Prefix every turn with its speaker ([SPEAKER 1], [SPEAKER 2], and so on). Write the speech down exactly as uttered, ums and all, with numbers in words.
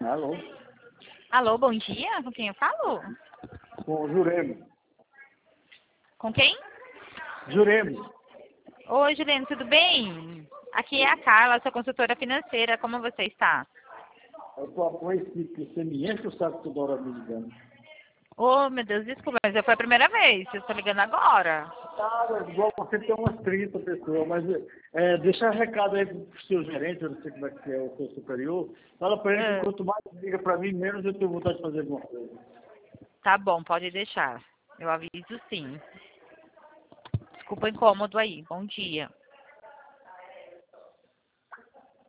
[SPEAKER 1] Alô?
[SPEAKER 2] Alô, bom dia. Com quem eu falo?
[SPEAKER 1] Com o Juremo.
[SPEAKER 2] Com quem?
[SPEAKER 1] Juremo.
[SPEAKER 2] Oi, Juliano, tudo bem? Aqui é a Carla, sua consultora financeira. Como você está?
[SPEAKER 1] Eu tô apoiando que você me enche o saco toda hora me ligando.
[SPEAKER 2] Oh, meu Deus, desculpa, mas já foi a primeira vez. Eu estou ligando agora.
[SPEAKER 1] Cara, igual você tem umas trinta pessoas, mas é, deixa recado aí pro seu gerente, eu não sei como é que é o seu superior. Fala pra ele que
[SPEAKER 2] Ah,
[SPEAKER 1] quanto mais liga pra mim, menos eu tenho vontade de fazer alguma coisa.
[SPEAKER 2] tá bom, pode deixar. Eu aviso sim. Desculpa o incômodo aí. Bom dia.